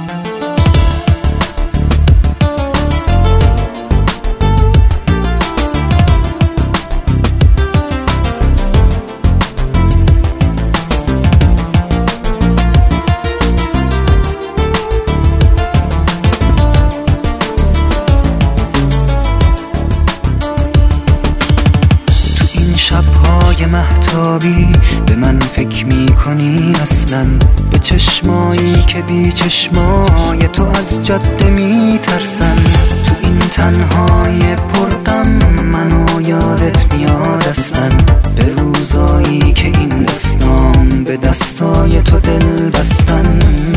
شب‌های مهتابی به من فکر می‌کنی اصلاً؟ به چشمایی که بی چشمای تو از جاده می‌ترسن. تو این تنهای پرغم منو یادت میاد اصلاً؟ به روزایی که این دستام به دستای تو دل بستن.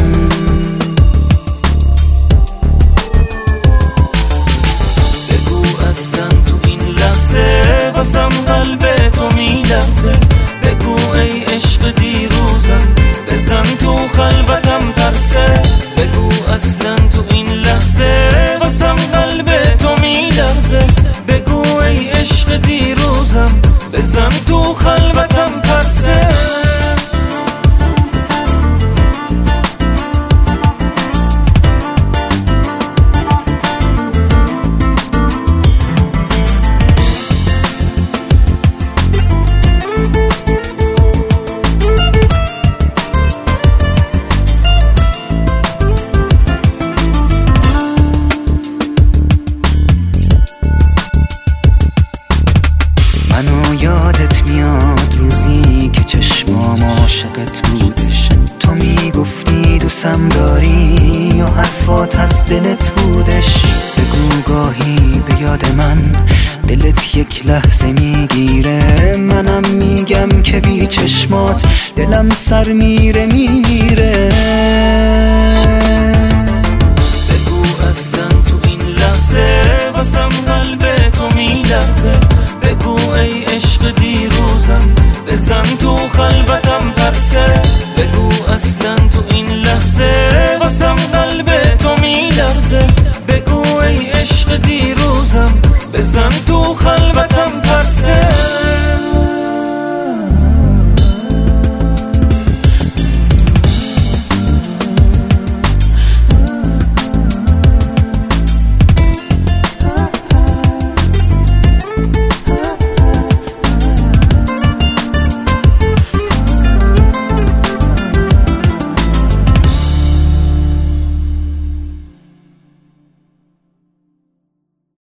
بگو اصلاً تو این لحظه واسم قلب تو میلرزه. بگو ای عشق دیروزم بزن تو خلوتم پرسه. بگو اصلا تو این لحظه واسم قلب تو میلرزه. بگو ای عشق دیروزم بزن تو خلوتم پرسه. منو یادت میاد روزی که چشمام عاشقت بودش. تو میگفتی دوستم داری و حرفات از دلت بودش. بگو گاهی به یاد من دلت یک لحظه میگیره. منم میگم که بی چشمات دلم سر میره میمیره. بگو اصلا تو این لحظه واسم قلب تو میلرزه. بگو ای عشق دیروزم بزن تو خلوتم